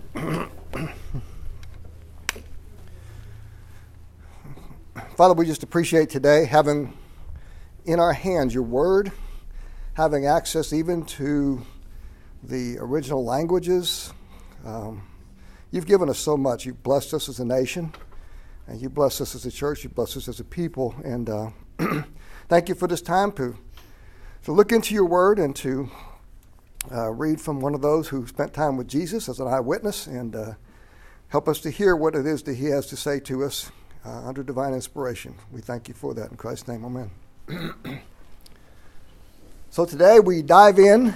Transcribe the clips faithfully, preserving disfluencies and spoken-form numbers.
Father, we just appreciate today having in our hands your word, having access even to the original languages. Um, you've given us so much. You've blessed us as a nation, and you've blessed us as a church. You've blessed us as a people. And uh, thank you for this time to, to look into your word and to uh, read from one of those who spent time with Jesus as an eyewitness, and uh, help us to hear what it is that he has to say to us uh, under divine inspiration. We thank you for that. In Christ's name, amen. So today we dive in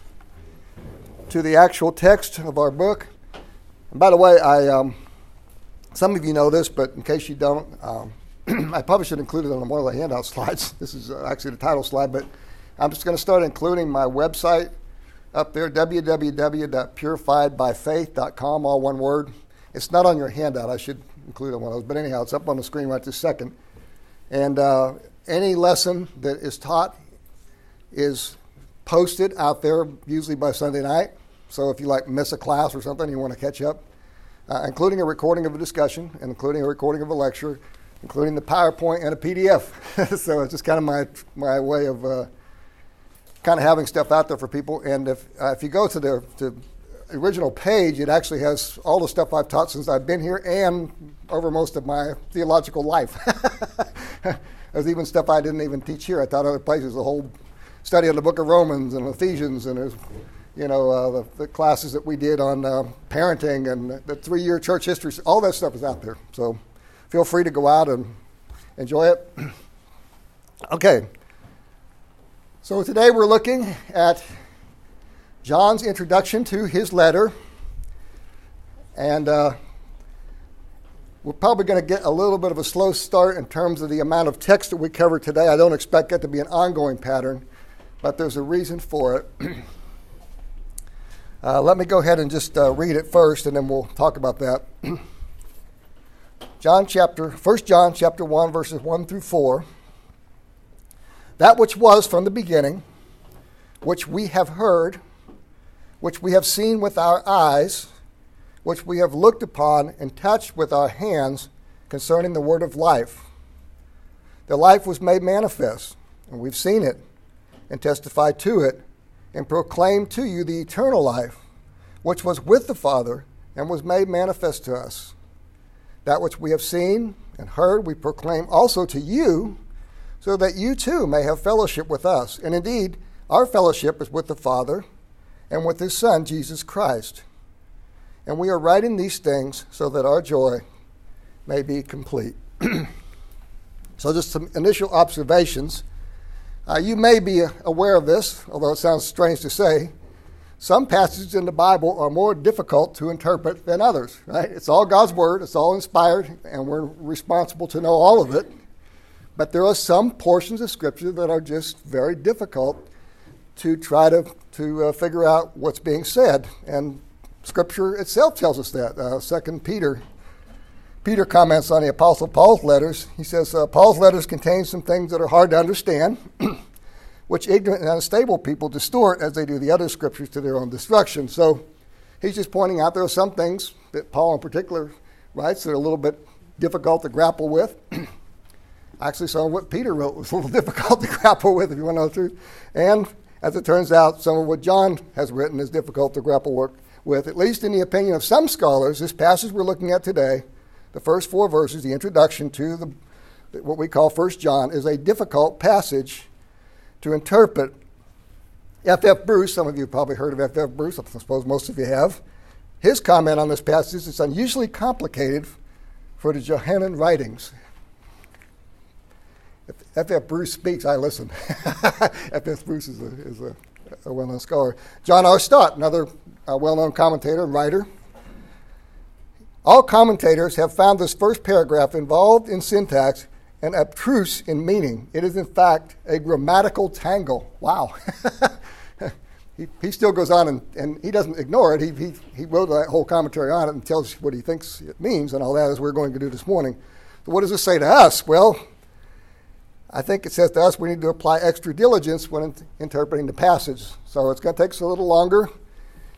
to the actual text of our book. And by the way, I um, some of you know this, but in case you don't, um, I probably should include it on one of the handout slides. This is uh, actually the title slide, but I'm just going to start including my website up there, w w w dot purified by faith dot com, all one word. It's not on your handout. I should include it on one of those. But anyhow, it's up on the screen right this second. And uh, any lesson that is taught is posted out there, usually by Sunday night. So if you like miss a class or something, you want to catch up, uh, including a recording of a discussion, and including a recording of a lecture, including the PowerPoint and a P D F. So it's just kind of my my way of uh, kind of having stuff out there for people. And if uh, if you go to the to original page, it actually has all the stuff I've taught since I've been here and over most of my theological life. There's even stuff I didn't even teach here. I taught other places, the whole study of the book of Romans and Ephesians, and there's, you know, uh, the, the classes that we did on uh, parenting and the three-year church history. All that stuff is out there. So feel free to go out and enjoy it. Okay. So today we're looking at John's introduction to his letter, and uh, we're probably going to get a little bit of a slow start in terms of the amount of text that we cover today. I don't expect that to be an ongoing pattern, but there's a reason for it. uh, let me go ahead and just uh, read it first, and then we'll talk about that. John chapter, First John chapter one, verses one through four. That which was from the beginning, which we have heard, which we have seen with our eyes, which we have looked upon and touched with our hands concerning the word of life. The life was made manifest, and we've seen it, and testified to it, and proclaimed to you the eternal life, which was with the Father, and was made manifest to us. That which we have seen and heard we proclaim also to you, so that you too may have fellowship with us. And indeed, our fellowship is with the Father and with his Son, Jesus Christ. And we are writing these things so that our joy may be complete. So just some initial observations. Uh, you may be aware of this, although it sounds strange to say. Some passages in the Bible are more difficult to interpret than others, right? It's all God's word, it's all inspired, and we're responsible to know all of it. But there are some portions of Scripture that are just very difficult to try to, to uh, figure out what's being said. And Scripture itself tells us that. Uh, Second Peter, Peter comments on the Apostle Paul's letters. He says, uh, Paul's letters contain some things that are hard to understand, which ignorant and unstable people distort as they do the other Scriptures to their own destruction. So he's just pointing out there are some things that Paul in particular writes that are a little bit difficult to grapple with. Actually, some of what Peter wrote was a little difficult to grapple with, if you want to know the truth. And as it turns out, some of what John has written is difficult to grapple with, at least in the opinion of some scholars. This passage we're looking at today, the first four verses, the introduction to the what we call First John, is a difficult passage to interpret. F F Bruce, some of you have probably heard of F F Bruce, I suppose most of you have. His comment on this passage is it's unusually complicated for the Johannine writings. If F F Bruce speaks, I listen. F F Bruce is a, is a, a well-known scholar. John R. Stott, another uh, well-known commentator and writer. All commentators have found this first paragraph involved in syntax and abstruse in meaning. It is, in fact, a grammatical tangle. Wow. he, he still goes on, and, and he doesn't ignore it. He, he, he wrote that whole commentary on it and tells what he thinks it means, and all that, as we're going to do this morning. So what does this say to us? Well, I think it says to us we need to apply extra diligence when in- interpreting the passage. So it's going to take us a little longer.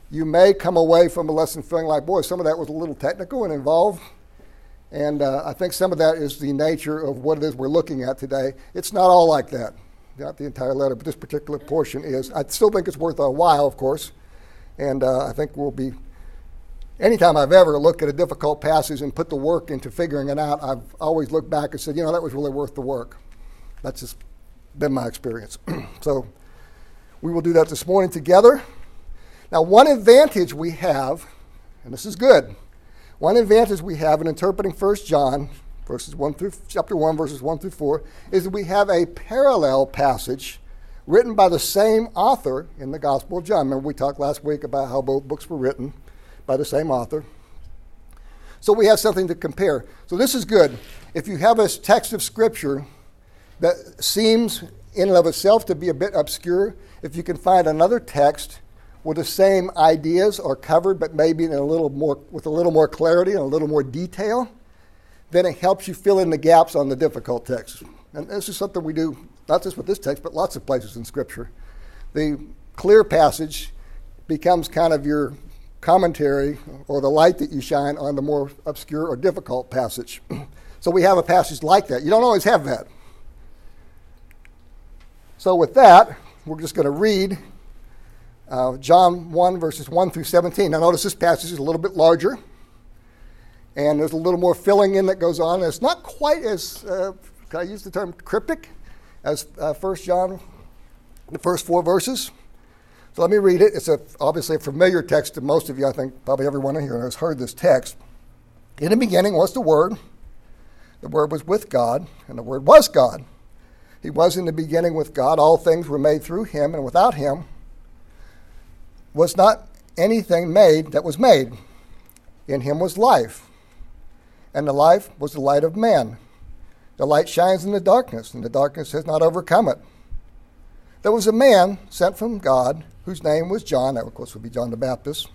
you may come away from a lesson feeling like, boy, some of that was a little technical and involved. And uh, I think some of that is the nature of what it is we're looking at today. It's not all like that, not the entire letter, but this particular portion is. I still think it's worth a while, of course. And uh, I think we'll be, anytime I've ever looked at a difficult passage and put the work into figuring it out, I've always looked back and said, you know, that was really worth the work. That's just been my experience. So we will do that this morning together. Now, one advantage we have, and this is good, one advantage we have in interpreting First John, verses one through chapter one, verses one through four, is that we have a parallel passage written by the same author in the Gospel of John. Remember, we talked last week about how both books were written by the same author. So we have something to compare. So this is good. If you have a text of Scripture that seems in and of itself to be a bit obscure, if you can find another text where the same ideas are covered, but maybe in a little more with a little more clarity and a little more detail, then it helps you fill in the gaps on the difficult text. And this is something we do not just with this text, but lots of places in Scripture. The clear passage becomes kind of your commentary or the light that you shine on the more obscure or difficult passage. So we have a passage like that. You don't always have that. So with that, we're just going to read Uh, John one, verses one through seventeen. Now notice this passage is a little bit larger, and there's a little more filling in that goes on. It's not quite as, uh, can I use the term cryptic, as uh, First John, the first four verses. So let me read it. It's a, obviously a familiar text to most of you. I think probably everyone in here has heard this text. In the beginning was the Word. The Word was with God, and the Word was God. He was in the beginning with God. All things were made through him, and without him was not anything made that was made. In him was life, and the life was the light of man. The light shines in the darkness, and the darkness has not overcome it. There was a man sent from God whose name was John. That, of course, would be John the Baptist.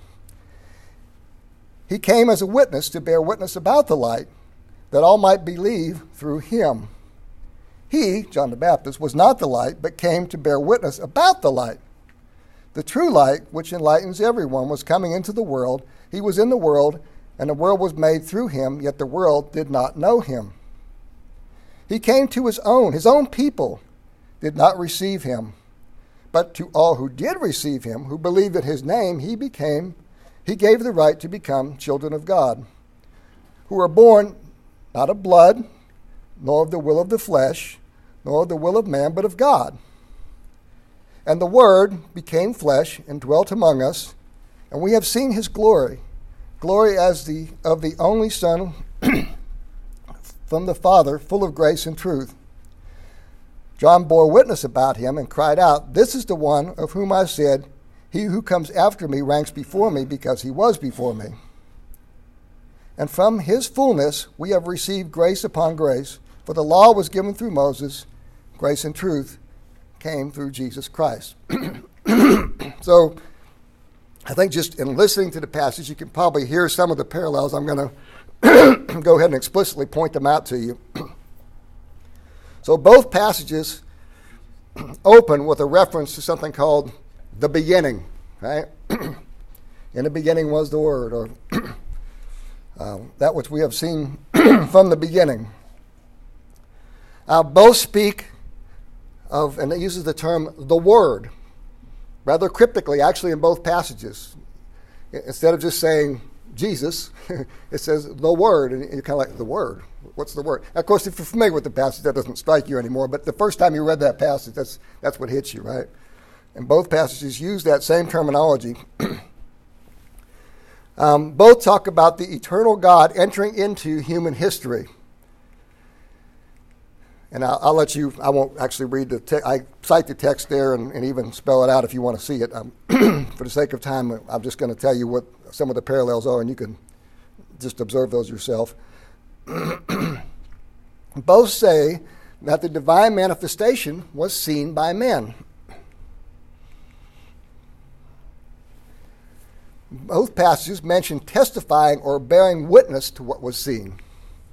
He came as a witness to bear witness about the light, that all might believe through him. He, John the Baptist, was not the light, but came to bear witness about the light. The true light, which enlightens everyone, was coming into the world. He was in the world, and the world was made through him, yet the world did not know him. He came to his own. His own people did not receive him. But to all who did receive him, who believed in his name, he became, he gave the right to become children of God, who are born not of blood, nor of the will of the flesh, nor of the will of man, but of God. And the Word became flesh and dwelt among us, and we have seen his glory, glory as the of the only Son from the Father, full of grace and truth. John bore witness about him and cried out, "This is the one of whom I said, he who comes after me ranks before me, because he was before me." And from his fullness we have received grace upon grace, for the law was given through Moses, grace and truth came through Jesus Christ. So I think just in listening to the passage, you can probably hear some of the parallels. I'm going to go ahead and explicitly point them out to you. So both passages open with a reference to something called the beginning, right? In the beginning was the Word, or uh, that which we have seen from the beginning. Uh, both speak of, and it uses the term the Word, rather cryptically, actually, in both passages. Instead of just saying Jesus, it says the Word, and you're kind of like, the Word? What's the Word? Of course, if you're familiar with the passage, that doesn't strike you anymore, but the first time you read that passage, that's that's what hits you, right? And both passages use that same terminology. um, both talk about the eternal God entering into human history. And I'll, I'll let you, I won't actually read the text. I cite the text there and, and even spell it out if you want to see it. Um, for the sake of time, I'm just going to tell you what some of the parallels are, and you can just observe those yourself. Both say that the divine manifestation was seen by men. Both passages mention testifying or bearing witness to what was seen.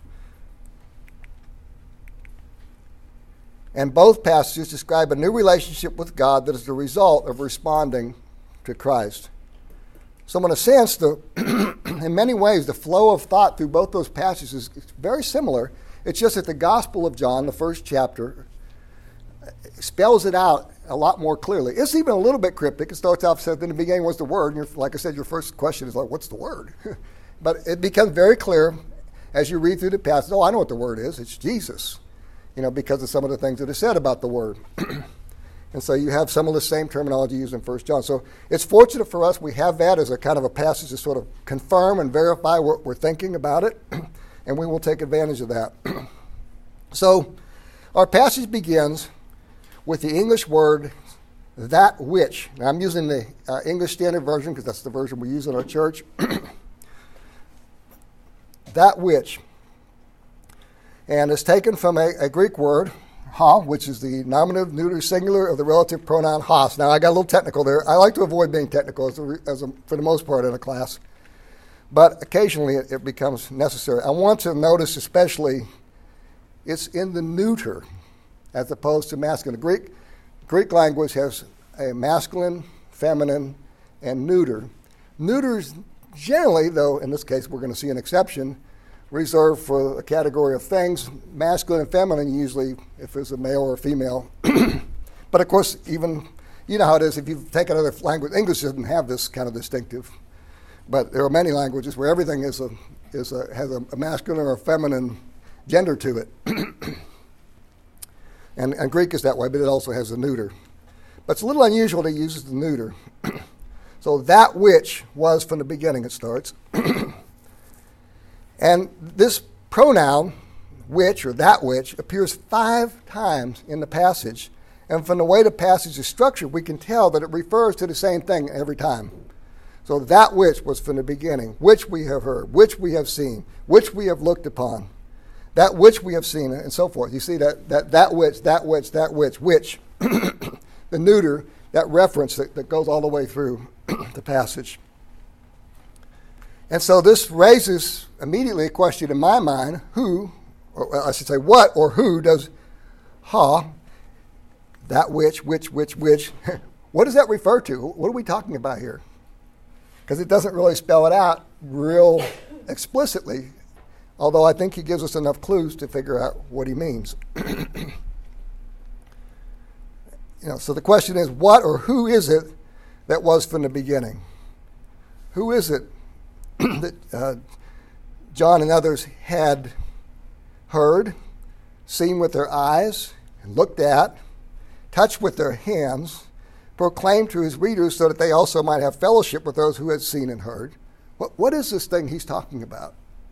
And both passages describe a new relationship with God that is the result of responding to Christ. So in a sense, the, in many ways, the flow of thought through both those passages is very similar. It's just that the Gospel of John, the first chapter, spells it out a lot more clearly. It's even a little bit cryptic. It starts off, said, in the beginning was the Word. And like I said, your first question is like, what's the Word? But it becomes very clear as you read through the passage, oh, I know what the Word is. It's Jesus, you know, because of some of the things that are said about the Word. And so you have some of the same terminology used in First John. So it's fortunate for us we have that as a kind of a passage to sort of confirm and verify what we're thinking about it, and we will take advantage of that. So our passage begins with the English word, that which. Now I'm using the uh, English Standard Version because that's the version we use in our church. That which. And it's taken from a, a Greek word, ha, which is the nominative, neuter, singular of the relative pronoun has. Now, I got a little technical there. I like to avoid being technical as a, as a, for the most part in a class, but occasionally it, it becomes necessary. I want to notice especially it's in the neuter as opposed to masculine. The Greek, Greek language has a masculine, feminine, and neuter. Neuters generally, though in this case we're going to see an exception, reserved for a category of things. Masculine and feminine usually if it's a male or a female. But of course, even, you know how it is, if you take another language, English doesn't have this kind of distinctive. But there are many languages where everything is a, is a, has a, a masculine or a feminine gender to it. and, and Greek is that way, but it also has a neuter. But it's a little unusual to use the neuter. So that which was from the beginning, it starts. And this pronoun, which, or that which, appears five times in the passage. And from the way the passage is structured, we can tell that it refers to the same thing every time. So that which was from the beginning, which we have heard, which we have seen, which we have looked upon, that which we have seen, and so forth. You see that that, that which, that which, that which, which, the neuter, that reference that, that goes all the way through the passage. And so this raises immediately a question in my mind, who, or I should say what or who does ha, that which, which, which, which, what does that refer to? What are we talking about here? Because it doesn't really spell it out real explicitly, although I think he gives us enough clues to figure out what he means. You know, so the question is, what or who is it that was from the beginning? Who is it that uh, John and others had heard, seen with their eyes, and looked at, touched with their hands, proclaimed to his readers so that they also might have fellowship with those who had seen and heard? What, what is this thing he's talking about?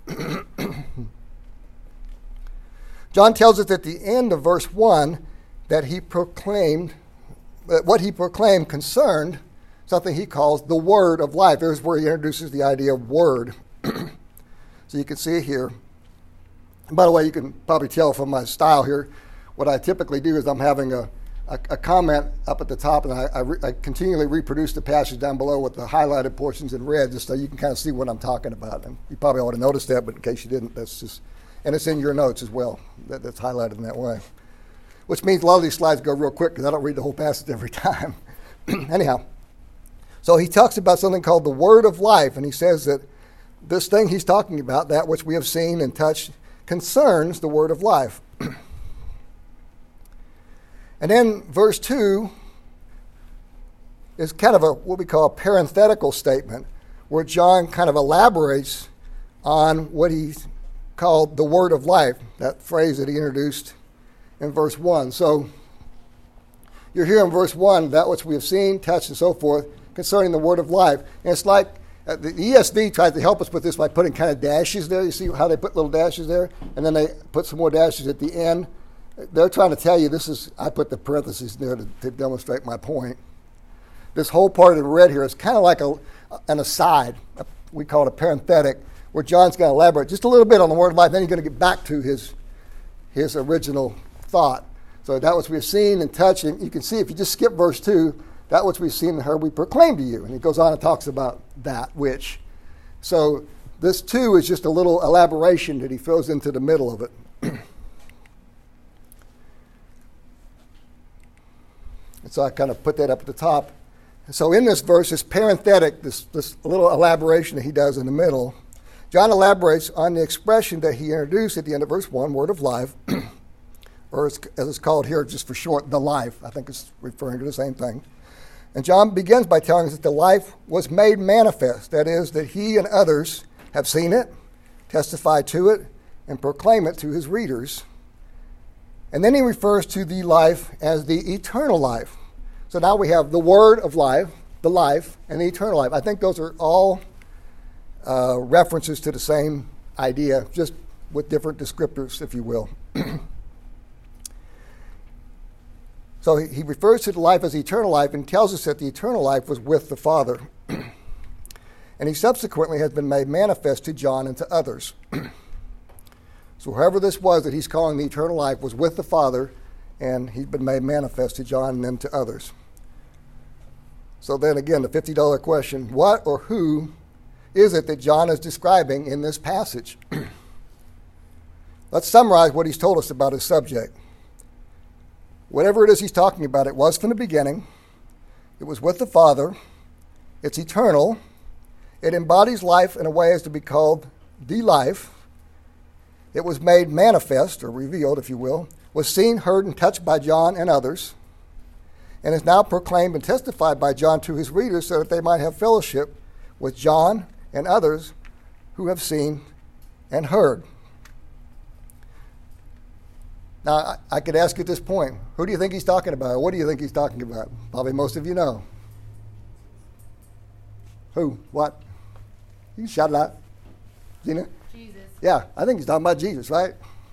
John tells us at the end of verse one that he proclaimed, that what he proclaimed concerned something he calls the word of life. There's where he introduces the idea of word. So you can see it here. And by the way, you can probably tell from my style here, what I typically do is I'm having a, a, a comment up at the top, and I, I, re, I continually reproduce the passage down below with the highlighted portions in red, just so you can kind of see what I'm talking about. And you probably ought to notice that, but in case you didn't, that's just, and it's in your notes as well. That, that's highlighted in that way. Which means a lot of these slides go real quick because I don't read the whole passage every time. Anyhow. So he talks about something called the word of life, and he says that this thing he's talking about, that which we have seen and touched, concerns the word of life. And then verse two is kind of a what we call a parenthetical statement, where John kind of elaborates on what he called the word of life, that phrase that he introduced in verse one. So you're here in verse one, that which we have seen, touched, and so forth, concerning the word of life. And it's like uh, the E S V tries to help us with this by putting kind of dashes there. You see how they put little dashes there? And then they put some more dashes at the end. They're trying to tell you this is, I put the parentheses there to, to demonstrate my point. This whole part in red here is kind of like a, an aside. We call it a parenthetic, where John's going to elaborate just a little bit on the word of life, then he's going to get back to his, his original thought. So that which we've seen and touched, and you can see if you just skip verse two, that which we've seen and heard we proclaim to you. And he goes on and talks about that which. So this two is just a little elaboration that he throws into the middle of it. And so I kind of put that up at the top So in this verse, this parenthetic, this, this little elaboration that he does in the middle, John elaborates on the expression that he introduced at the end of verse one, word of life, or as it's called here just for short, the life. I think it's referring to the same thing. And John begins by telling us that the life was made manifest. That is, that he and others have seen it, testify to it, and proclaim it to his readers. And then he refers to the life as the eternal life. So now we have the word of life, the life, and the eternal life. I think those are all uh, references to the same idea, just with different descriptors, if you will. So he refers to the life as eternal life and tells us that the eternal life was with the Father. And he subsequently has been made manifest to John and to others. So whoever this was that he's calling the eternal life was with the Father, and he's been made manifest to John and then to others. So then again, the fifty dollar question, what or who is it that John is describing in this passage? Let's summarize what he's told us about his subject. Whatever it is he's talking about, it was from the beginning. It was with the Father. It's eternal. It embodies life in a way as to be called the life. It was made manifest, or revealed, if you will, was seen, heard, and touched by John and others, and is now proclaimed and testified by John to his readers so that they might have fellowship with John and others who have seen and heard. Now, I, I could ask you at this point, who do you think he's talking about? Or what do you think he's talking about? Probably most of you know. Who? What? You can shout it out. Gina? Jesus. Yeah, I think he's talking about Jesus, right?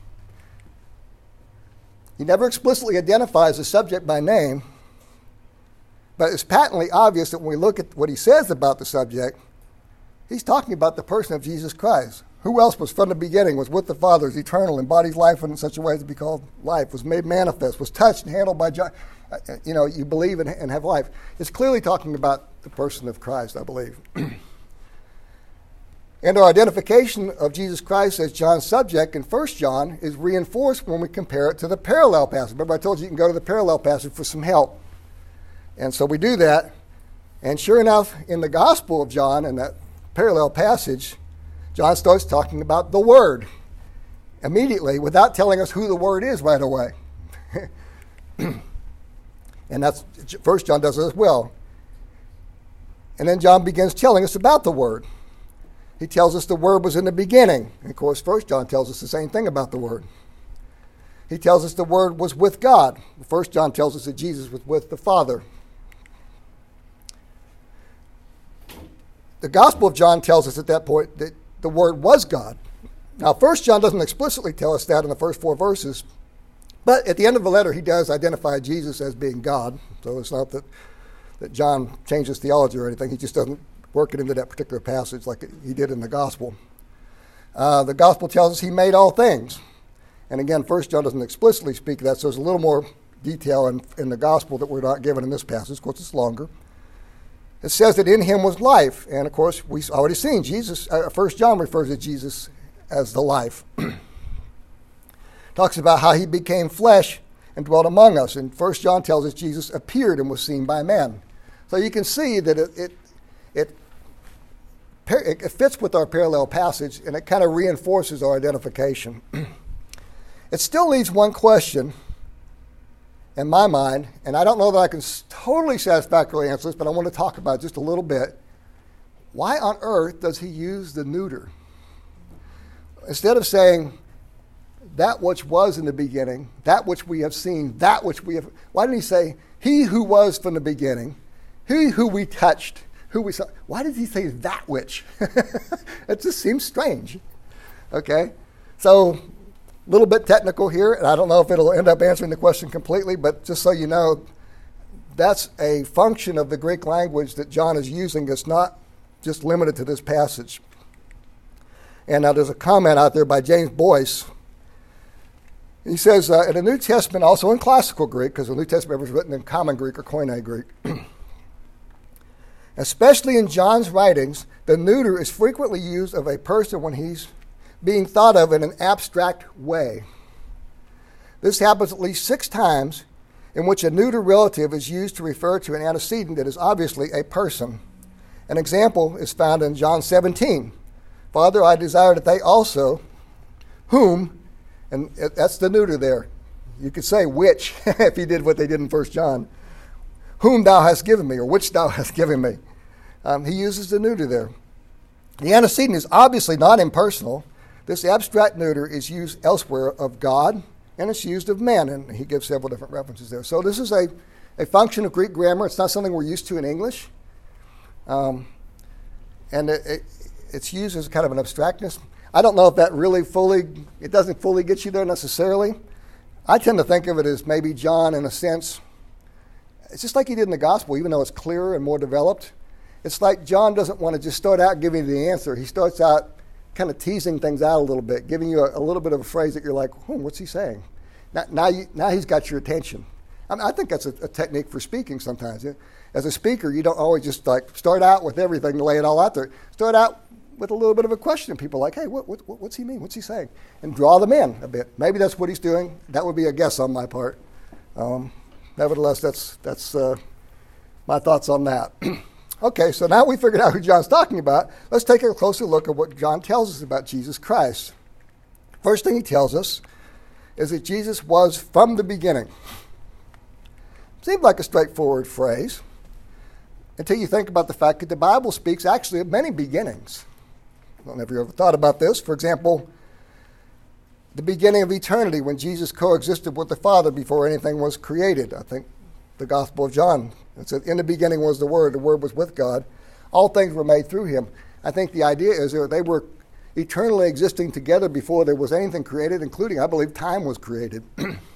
He never explicitly identifies the subject by name, but it's patently obvious that when we look at what he says about the subject, he's talking about the person of Jesus Christ. Who else was from the beginning, was with the Father, is eternal, embodies life in such a way as to be called life, was made manifest, was touched and handled by John. You know, you believe and, and have life. It's clearly talking about the person of Christ, I believe. And our identification of Jesus Christ as John's subject in First John is reinforced when we compare it to the parallel passage. Remember I told you you can go to the parallel passage for some help. And so we do that. And sure enough, in the Gospel of John, in that parallel passage, John starts talking about the Word immediately without telling us who the Word is right away. And that's, First John does it as well. And then John begins telling us about the Word. He tells us the Word was in the beginning. And of course, First John tells us the same thing about the Word. He tells us the Word was with God. First John tells us that Jesus was with the Father. The Gospel of John tells us at that point that the Word was God. Now, First John doesn't explicitly tell us that in the first four verses, but at the end of the letter, he does identify Jesus as being God. So it's not that, that John changes theology or anything. He just doesn't work it into that particular passage like he did in the Gospel. Uh, the Gospel tells us he made all things. And again, First John doesn't explicitly speak of that, so there's a little more detail in, in the Gospel that we're not given in this passage. Of course, it's longer. It says that in him was life. And, of course, we've already seen Jesus. Uh, First John refers to Jesus as the life. Talks about how he became flesh and dwelt among us. And First John tells us Jesus appeared and was seen by men. So you can see that it, it, it It fits with our parallel passage, and it kind of reinforces our identification. It still leaves one question in my mind, and I don't know that I can totally satisfactorily answer this, but I want to talk about it just a little bit. Why on earth does he use the neuter? Instead of saying, that which was in the beginning, that which we have seen, that which we have... Why didn't he say, he who was from the beginning, he who we touched, who we saw? Why did he say that which? It just seems strange. Okay? So, a little bit technical here, and I don't know if it'll end up answering the question completely, but just so you know, that's a function of the Greek language that John is using that's not just limited to this passage. And now there's a comment out there by James Boyce. He says, uh, in the New Testament, also in classical Greek, because the New Testament was written in common Greek or Koine Greek, especially in John's writings, the neuter is frequently used of a person when he's being thought of in an abstract way. This happens at least six times, in which a neuter relative is used to refer to an antecedent that is obviously a person. An example is found in John seventeen. Father, I desire that they also, whom, and that's the neuter there. You could say which, if he did what they did in First John, whom thou hast given me, or which thou hast given me. Um, he uses the neuter there. The antecedent is obviously not impersonal. This abstract neuter is used elsewhere of God, and it's used of man, and he gives several different references there. So this is a, a function of Greek grammar. It's not something we're used to in English. Um, and it, it, it's used as kind of an abstractness. I don't know if that really fully, it doesn't fully get you there necessarily. I tend to think of it as maybe John, in a sense, it's just like he did in the gospel, even though it's clearer and more developed. It's like John doesn't want to just start out giving you the answer. He starts out kind of teasing things out a little bit, giving you a, a little bit of a phrase that you're like, hmm, what's he saying? Now, now, you, now he's got your attention. I mean, I think that's a, a technique for speaking sometimes. As a speaker, you don't always just like start out with everything and lay it all out there. Start out with a little bit of a question. People are like, hey, what, what, what's he mean? What's he saying? And draw them in a bit. Maybe that's what he's doing. That would be a guess on my part. Um, nevertheless, that's, that's uh, my thoughts on that. Okay, so now we figured out who John's talking about. Let's take a closer look at what John tells us about Jesus Christ. First thing he tells us is that Jesus was from the beginning. Seems like a straightforward phrase until you think about the fact that the Bible speaks actually of many beginnings. I don't know if you ever thought about this. For example, the beginning of eternity when Jesus coexisted with the Father before anything was created. I think the Gospel of John, it said, in the beginning was the Word, the Word was with God. All things were made through him. I think the idea is that they were eternally existing together before there was anything created, including, I believe, time was created.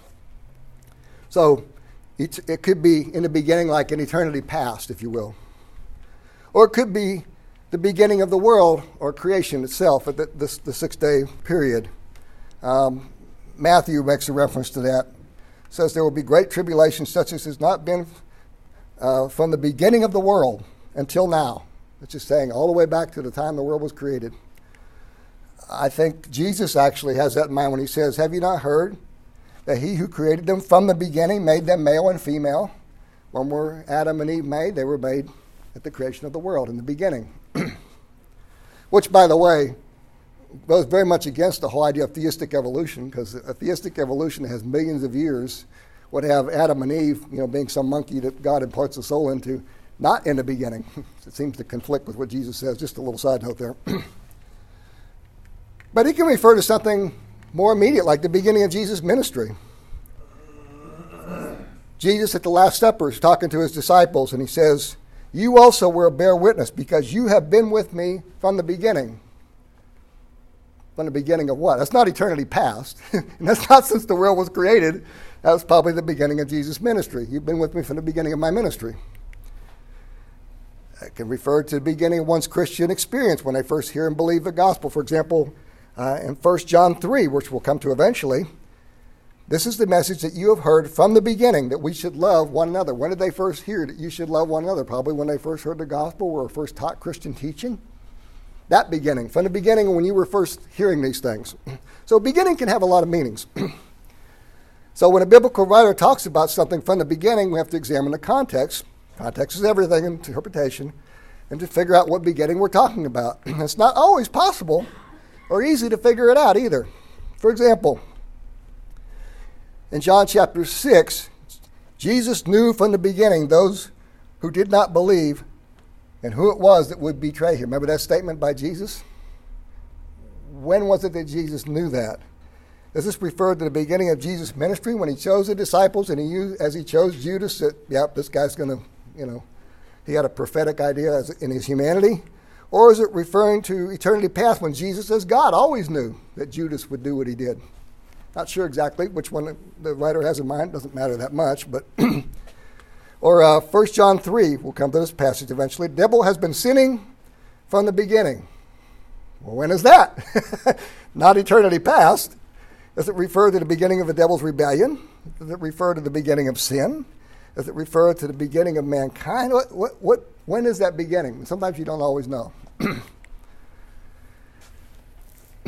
So it, it could be in the beginning like an eternity past, if you will. Or it could be the beginning of the world or creation itself at the, the, the six-day period. Um, Matthew makes a reference to that. Says there will be great tribulation such as has not been uh, from the beginning of the world until now. It's just saying all the way back to the time the world was created. I think Jesus actually has that in mind when he says, have you not heard that he who created them from the beginning made them male and female? When were Adam and Eve made? They were made at the creation of the world in the beginning. Which, by the way, goes very much against the whole idea of theistic evolution, because a theistic evolution that has millions of years would have Adam and Eve, you know, being some monkey that God imparts a soul into, not in the beginning. It seems to conflict with what Jesus says. Just a little side note there. But he can refer to something more immediate, like the beginning of Jesus' ministry. Jesus at the Last Supper is talking to his disciples, and he says, you also will bear witness, because you have been with me from the beginning. From the beginning of what? That's not eternity past. And that's not since the world was created. That was probably the beginning of Jesus' ministry. You've been with me from the beginning of my ministry. It can refer to the beginning of one's Christian experience when they first hear and believe the gospel. For example, uh, in First John three, which we'll come to eventually, this is the message that you have heard from the beginning, that we should love one another. When did they first hear that you should love one another? Probably when they first heard the gospel or first taught Christian teaching. That beginning, from the beginning when you were first hearing these things. So beginning can have a lot of meanings. So when a biblical writer talks about something from the beginning, we have to examine the context. Context is everything in interpretation, and to figure out what beginning we're talking about. It's not always possible or easy to figure it out either. For example, in John chapter six, Jesus knew from the beginning those who did not believe and who it was that would betray him. Remember that statement by Jesus? When was it that Jesus knew that? Does this refer to the beginning of Jesus' ministry when he chose the disciples and he used, as he chose Judas, that, yep, this guy's going to, you know, he had a prophetic idea as, in his humanity? Or is it referring to eternity past when Jesus, as God, always knew that Judas would do what he did? Not sure exactly which one the writer has in mind. Doesn't matter that much, but... Or uh, First John three, we'll come to this passage eventually. The devil has been sinning from the beginning. Well, when is that? Not eternity past. Does it refer to the beginning of the devil's rebellion? Does it refer to the beginning of sin? Does it refer to the beginning of mankind? What, what, what, when is that beginning? Sometimes you don't always know.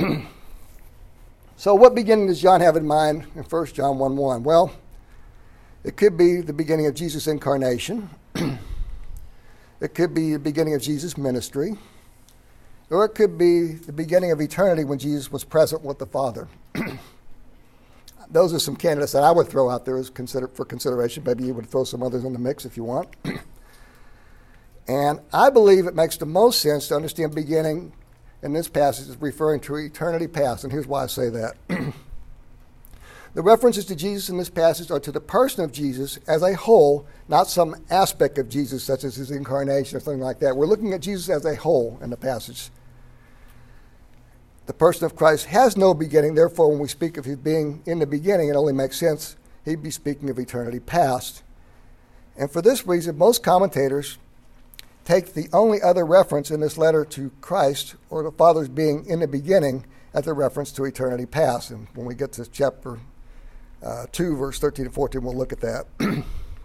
So what beginning does John have in mind in First John one one? Well, It could be the beginning of Jesus' incarnation. It could be the beginning of Jesus' ministry. Or it could be the beginning of eternity when Jesus was present with the Father. Those are some candidates that I would throw out there as consider, for consideration. Maybe you would throw some others in the mix if you want. And I believe it makes the most sense to understand beginning in this passage is referring to eternity past, and here's why I say that. The references to Jesus in this passage are to the person of Jesus as a whole, not some aspect of Jesus, such as his incarnation or something like that. We're looking at Jesus as a whole in the passage. The person of Christ has no beginning, therefore when we speak of his being in the beginning, it only makes sense he'd be speaking of eternity past. And for this reason, most commentators take the only other reference in this letter to Christ, or the Father's being in the beginning, as a reference to eternity past. And when we get to chapter uh, two, verse thirteen and fourteen, we'll look at that. And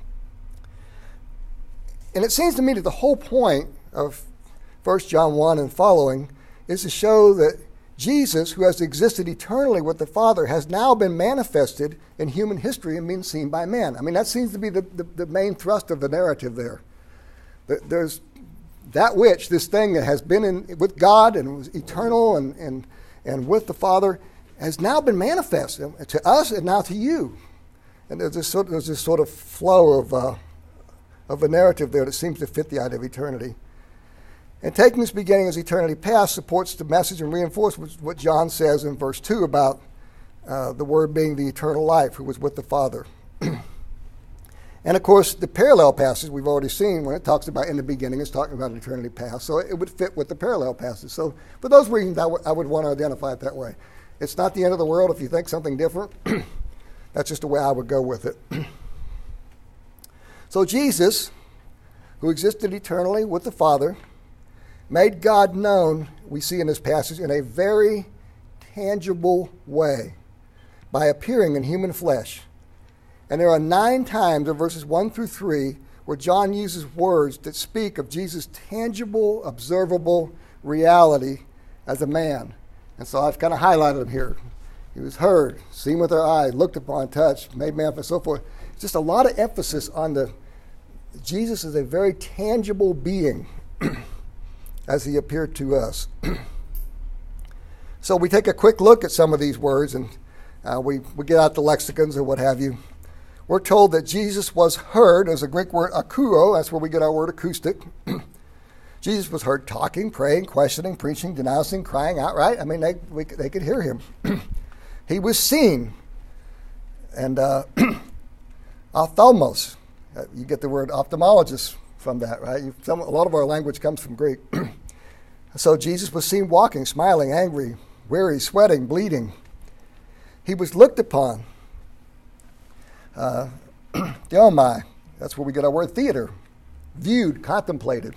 it seems to me that the whole point of First John one and following is to show that Jesus, who has existed eternally with the Father, has now been manifested in human history and been seen by men. I mean, that seems to be the, the, the main thrust of the narrative there. There's that which, this thing that has been in, with God and was eternal and, and, and with the Father, has now been manifested to us and now to you. And there's this sort, there's this sort of flow of, uh, of a narrative there that seems to fit the idea of eternity. And taking this beginning as eternity past supports the message and reinforces what John says in verse two about uh, the Word being the eternal life who was with the Father. And of course, the parallel passage we've already seen when it talks about in the beginning, it's talking about eternity past. So it would fit with the parallel passage. So for those reasons, I, w- I would want to identify it that way. It's not the end of the world if you think something different. That's just the way I would go with it. So Jesus, who existed eternally with the Father, made God known, we see in this passage, in a very tangible way by appearing in human flesh. And there are nine times in verses one through three where John uses words that speak of Jesus' tangible, observable reality as a man. And so I've kind of highlighted him here. He was heard, seen with our eyes, looked upon, touched, made manifest, so forth. Just a lot of emphasis on the Jesus is a very tangible being as he appeared to us. So we take a quick look at some of these words, and uh, we, we get out the lexicons or what have you. We're told that Jesus was heard, as a Greek word akouo, that's where we get our word acoustic. Jesus was heard talking, praying, questioning, preaching, denouncing, crying out, right? I mean, they, we, they could hear him. He was seen. And uh, ophthalmos, uh, you get the word ophthalmologist from that, right? You, some, a lot of our language comes from Greek. So Jesus was seen walking, smiling, angry, weary, sweating, bleeding. He was looked upon. Uh, Theomai, that's where we get our word theater. Viewed, contemplated.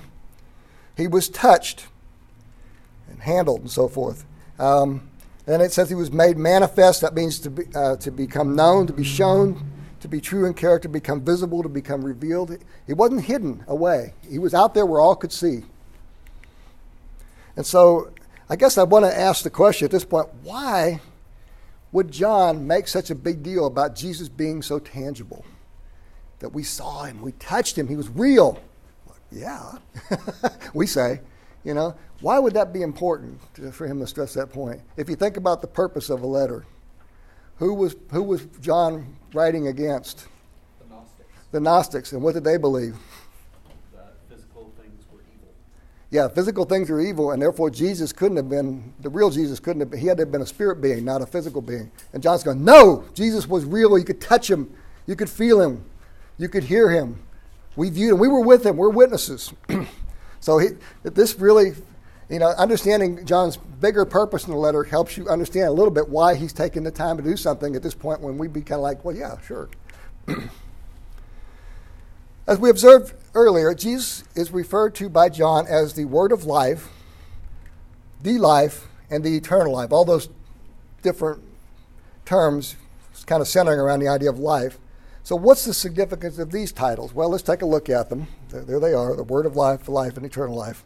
He was touched and handled and so forth. Um, then it says he was made manifest. That means to be, uh, to become known, to be shown, to be true in character, become visible, to become revealed. He wasn't hidden away. He was out there where all could see. And so I guess I want to ask the question at this point, why would John make such a big deal about Jesus being so tangible? That we saw him, we touched him, he was real. Yeah, we say, you know. Why would that be important to, for him to stress that point? If you think about the purpose of a letter, who was who was John writing against? The Gnostics. The Gnostics, and what did they believe? That physical things were evil. Yeah, physical things are evil, and therefore Jesus couldn't have been, the real Jesus couldn't have been, he had to have been a spirit being, not a physical being. And John's going, no, Jesus was real, you could touch him, you could feel him, you could hear him. We viewed him, we were with him, we're witnesses. So he, this really, you know, understanding John's bigger purpose in the letter helps you understand a little bit why he's taking the time to do something at this point when we'd be kind of like, well, yeah, sure. As we observed earlier, Jesus is referred to by John as the Word of life, the life, and the eternal life. All those different terms kind of centering around the idea of life. So what's the significance of these titles? Well, let's take a look at them. There, there they are, the Word of life, the life, and eternal life.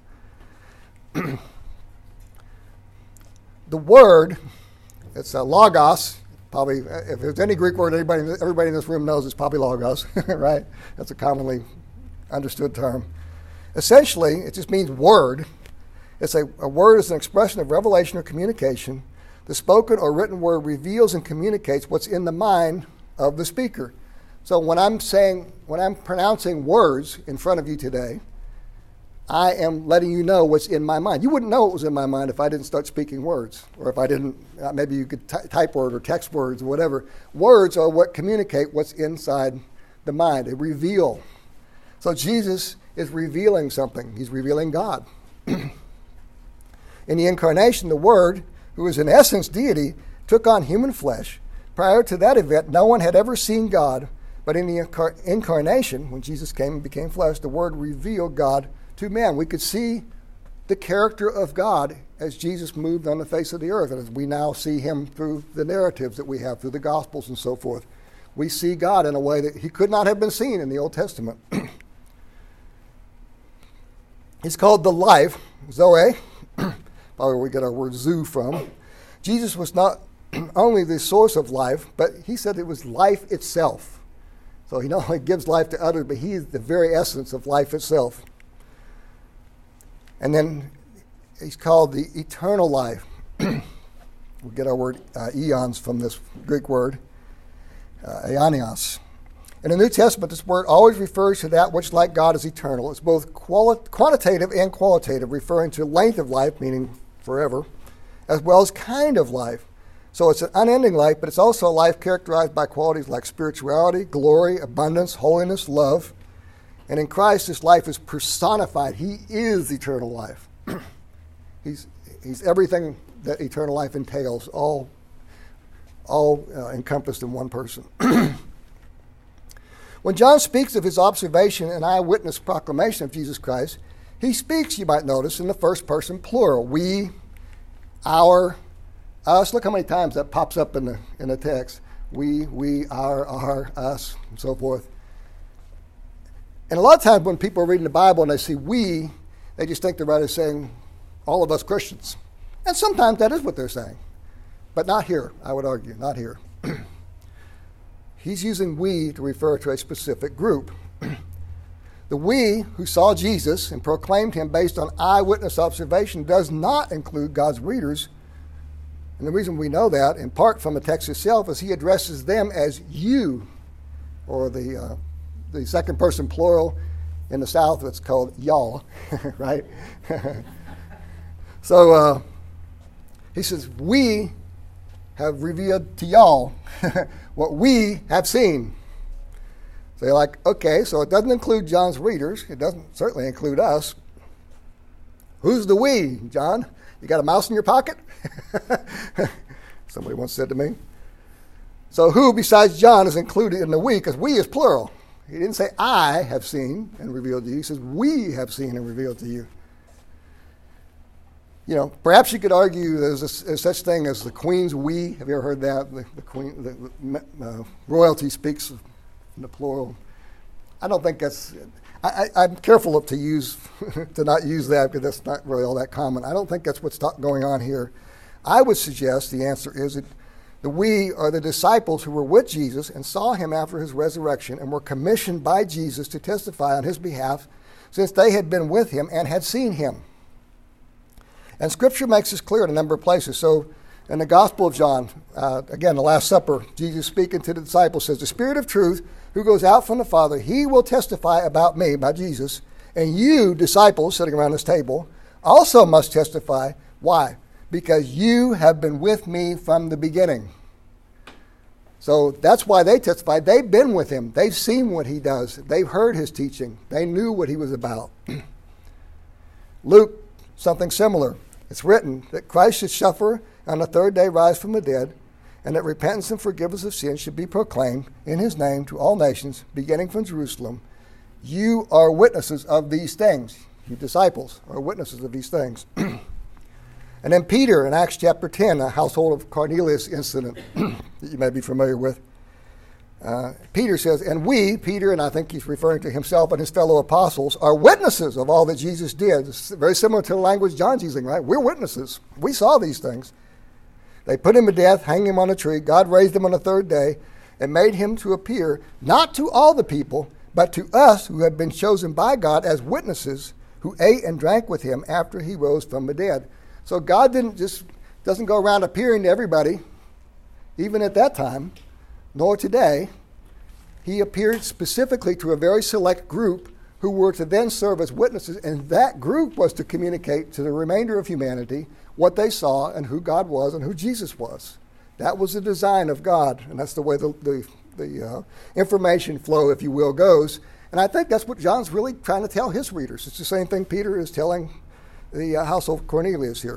The Word, it's a logos, Probably, if there's any Greek word anybody, everybody in this room knows, it's probably logos, right? That's a commonly understood term. Essentially, it just means word. It's a, a word is an expression of revelation or communication. The spoken or written word reveals and communicates what's in the mind of the speaker. So when I'm saying, when I'm pronouncing words in front of you today, I am letting you know what's in my mind. You wouldn't know what was in my mind if I didn't start speaking words, or if I didn't, uh, maybe you could t- type word or text words or whatever. Words are what communicate what's inside the mind. They reveal. So Jesus is revealing something. He's revealing God. In the incarnation, the Word, who is in essence deity, took on human flesh. Prior to that event, no one had ever seen God, but in the incar- incarnation, when Jesus came and became flesh, the Word revealed God to man. We could see the character of God as Jesus moved on the face of the earth, and as we now see him through the narratives that we have, through the Gospels and so forth. We see God in a way that he could not have been seen in the Old Testament. It's called the life, Zoe, probably where we get our word zoo from. Jesus was not only the source of life, but he said it was life itself. So he not only gives life to others, but he is the very essence of life itself. And then he's called the eternal life. We get our word uh, eons from this Greek word, uh, aionios. In the New Testament, this word always refers to that which, like God, is eternal. It's both quali- quantitative and qualitative, referring to length of life, meaning forever, as well as kind of life. So it's an unending life, but it's also a life characterized by qualities like spirituality, glory, abundance, holiness, love. And in Christ, this life is personified. He is eternal life. he's, he's everything that eternal life entails, all, all uh, encompassed in one person. When John speaks of his observation and eyewitness proclamation of Jesus Christ, he speaks, you might notice, in the first person plural. We, our, us. Look how many times that pops up in the, in the text. We, we, our, our, us, and so forth. And a lot of times when people are reading the Bible and they see we, they just think the writer's saying all of us Christians. And sometimes that is what they're saying. But not here, I would argue, not here. He's using we to refer to a specific group. The we who saw Jesus and proclaimed him based on eyewitness observation does not include God's readers. And the reason we know that, in part from the text itself, is he addresses them as you, or the... Uh, The second person plural in the South, it's called y'all, right? so uh, he says, we have revealed to y'all what we have seen. So you're like, okay, so it doesn't include John's readers. It doesn't certainly include us. Who's the we, John? You got a mouse in your pocket? Somebody once said to me. So who besides John is included in the we, because we is plural. He didn't say, I have seen and revealed to you. He says, we have seen and revealed to you. You know, perhaps you could argue there's, a, there's such thing as the Queen's we. Have you ever heard that? The, the Queen, the, the uh, royalty speaks in the plural. I don't think that's, I, I, I'm careful to use, to not use that because that's not really all that common. I don't think that's what's going on here. I would suggest the answer is that the we are the disciples who were with Jesus and saw him after his resurrection and were commissioned by Jesus to testify on his behalf since they had been with him and had seen him. And Scripture makes this clear in a number of places. So in the Gospel of John, uh, again, the Last Supper, Jesus speaking to the disciples says, the Spirit of truth who goes out from the Father, he will testify about me, about Jesus, and you, disciples sitting around this table, also must testify. Why? Because you have been with me from the beginning. So that's why they testified. They've been with him. They've seen what he does. They've heard his teaching. They knew what he was about. Luke, something similar. It's written that Christ should suffer and on the third day rise from the dead, and that repentance and forgiveness of sins should be proclaimed in his name to all nations, beginning from Jerusalem. You are witnesses of these things. You disciples are witnesses of these things. And then Peter in Acts chapter ten, a household of Cornelius incident that you may be familiar with. Uh, Peter says, and we, Peter, and I think he's referring to himself and his fellow apostles, are witnesses of all that Jesus did. It's very similar to the language John's using, right? We're witnesses. We saw these things. They put him to death, hang him on a tree. God raised him on the third day and made him to appear not to all the people, but to us who have been chosen by God as witnesses, who ate and drank with him after he rose from the dead. So God didn't just doesn't go around appearing to everybody, even at that time, nor today. He appeared specifically to a very select group who were to then serve as witnesses, and that group was to communicate to the remainder of humanity what they saw and who God was and who Jesus was. That was the design of God, and that's the way the, the, the uh, information flow, if you will, goes. And I think that's what John's really trying to tell his readers. It's the same thing Peter is telling the uh, household of Cornelius here.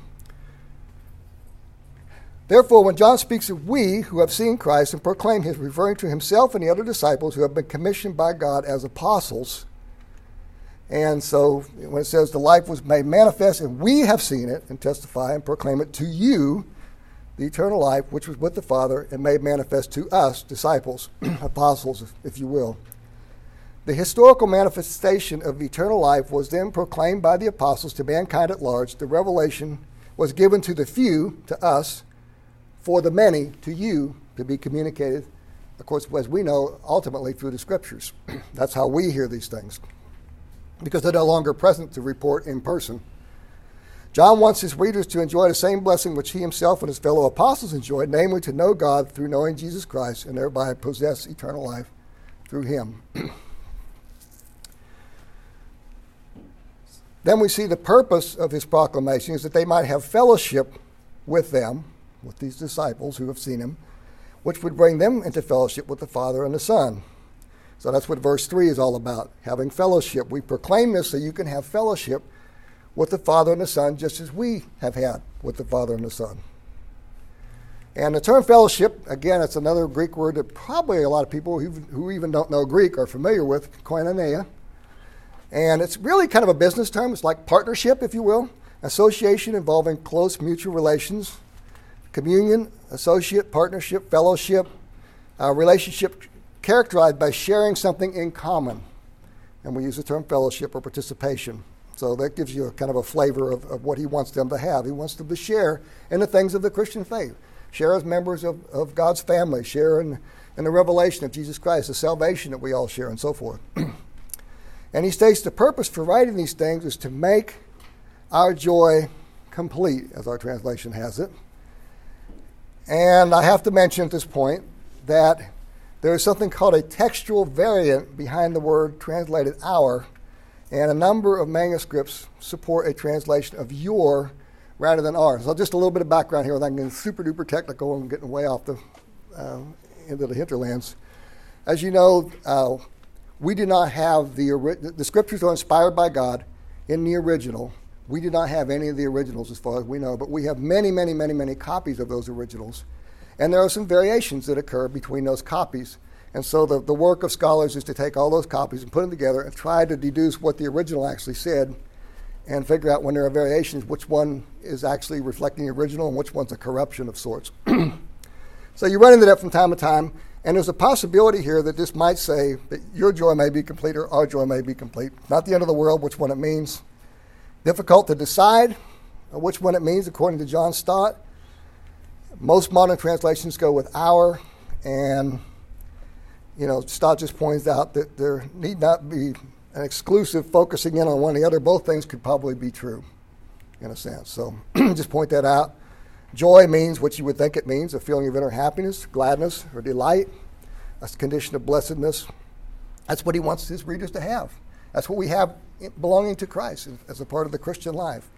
Therefore, when John speaks of we who have seen Christ and proclaim him, referring to himself and the other disciples who have been commissioned by God as apostles. And so when it says the life was made manifest and we have seen it and testify and proclaim it to you, the eternal life which was with the Father and made manifest to us, disciples, apostles, if, if you will. The historical manifestation of eternal life was then proclaimed by the apostles to mankind at large. The revelation was given to the few, to us, for the many, to you, to be communicated, of course, as we know, ultimately through the Scriptures. That's how we hear these things, because they're no longer present to report in person. John wants his readers to enjoy the same blessing which he himself and his fellow apostles enjoyed, namely to know God through knowing Jesus Christ and thereby possess eternal life through him. Then we see the purpose of his proclamation is that they might have fellowship with them, with these disciples who have seen him, which would bring them into fellowship with the Father and the Son. So that's what verse three is all about, having fellowship. We proclaim this so you can have fellowship with the Father and the Son, just as we have had with the Father and the Son. And the term fellowship, again, it's another Greek word that probably a lot of people who, who even don't know Greek are familiar with, koinonia. And it's really kind of a business term. It's like partnership, if you will, association involving close mutual relations, communion, associate, partnership, fellowship, uh, relationship characterized by sharing something in common. And we use the term fellowship or participation. So that gives you a kind of a flavor of, of what he wants them to have. He wants them to share in the things of the Christian faith, share as members of, of God's family, share in, in the revelation of Jesus Christ, the salvation that we all share, and so forth. And he states the purpose for writing these things is to make our joy complete, as our translation has it. And I have to mention at this point that there is something called a textual variant behind the word translated our, and a number of manuscripts support a translation of your rather than ours. So just a little bit of background here, without getting super duper technical and getting way off the uh, into the hinterlands. As you know, uh, we do not have the, the scriptures are inspired by God in the original. We do not have any of the originals as far as we know, but we have many, many, many, many copies of those originals. And there are some variations that occur between those copies. And so the, the work of scholars is to take all those copies and put them together and try to deduce what the original actually said and figure out when there are variations, which one is actually reflecting the original and which one's a corruption of sorts. So you run into that from time to time. And there's a possibility here that this might say that your joy may be complete or our joy may be complete. Not the end of the world, which one it means. Difficult to decide which one it means according to John Stott. Most modern translations go with our, and you know, Stott just points out that there need not be an exclusive focusing in on one or the other. Both things could probably be true in a sense. So just point that out. Joy means what you would think it means, a feeling of inner happiness, gladness, or delight, a condition of blessedness. That's what he wants his readers to have. That's what we have belonging to Christ as a part of the Christian life.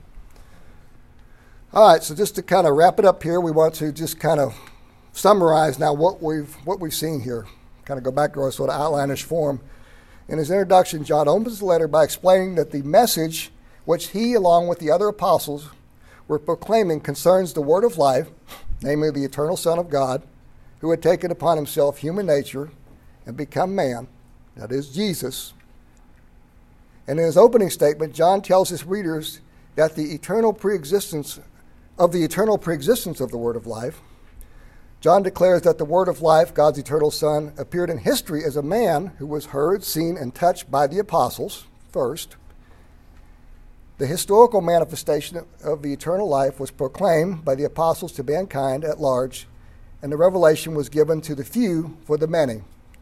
All right, so just to kind of wrap it up here, we want to just kind of summarize now what we've what we've seen here. Kind of go back to our sort of outlandish form. In his introduction, John opens the letter by explaining that the message which he, along with the other apostles, were proclaiming concerns the word of life, namely the eternal Son of God, who had taken upon himself human nature and become man, that is Jesus. And in his opening statement, John tells his readers that the eternal preexistence of the eternal preexistence of the word of life. John declares that the word of life, God's eternal Son, appeared in history as a man who was heard, seen, and touched by the apostles first. The historical manifestation of the eternal life was proclaimed by the apostles to mankind at large, and the revelation was given to the few for the many.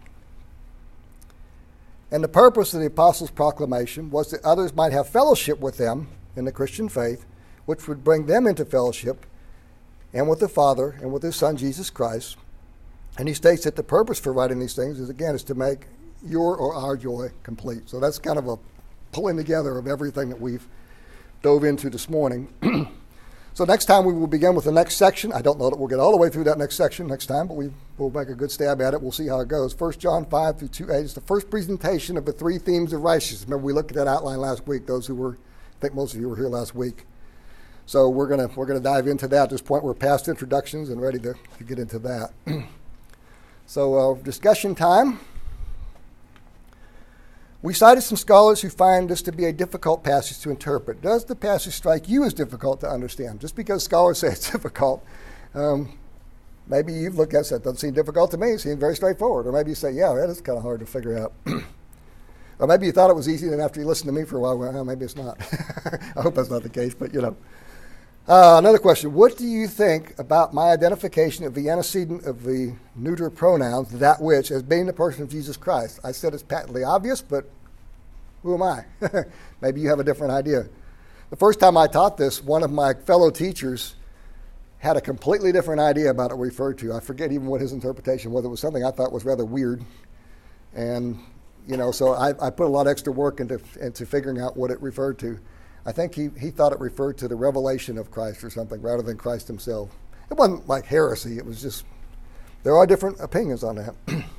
And the purpose of the apostles' proclamation was that others might have fellowship with them in the Christian faith, which would bring them into fellowship and with the Father and with his Son, Jesus Christ. And he states that the purpose for writing these things is, again, is to make your or our joy complete. So that's kind of a pulling together of everything that we've dove into this morning. So next time we will begin with the next section. I don't know that we'll get all the way through that next section next time, but we will make a good stab at it. We'll see how it goes. First John five through two eight is the first presentation of the three themes of righteousness. Remember, we looked at that outline last week, those who were, I think most of you were here last week. So we're going to we're gonna dive into that. At this point, we're past introductions and ready to, to get into that. So uh, discussion time. We cited some scholars who find this to be a difficult passage to interpret. Does the passage strike you as difficult to understand? Just because scholars say it's difficult, um, maybe you've looked at it and said, it doesn't seem difficult to me, it seems very straightforward. Or maybe you say, yeah, that is kind of hard to figure out. Or maybe you thought it was easy, and after you listened to me for a while, well, maybe it's not. I hope that's not the case, but you know. Uh, another question, what do you think about my identification of the antecedent of the neuter pronouns, that which, as being the person of Jesus Christ? I said it's patently obvious, but who am I? Maybe you have a different idea. The first time I taught this, one of my fellow teachers had a completely different idea about it referred to. I forget even what his interpretation was. It was something I thought was rather weird. And, you know, so I, I put a lot of extra work into, into figuring out what it referred to. I think he, he thought it referred to the revelation of Christ or something rather than Christ himself. It wasn't like heresy. It was just, there are different opinions on that.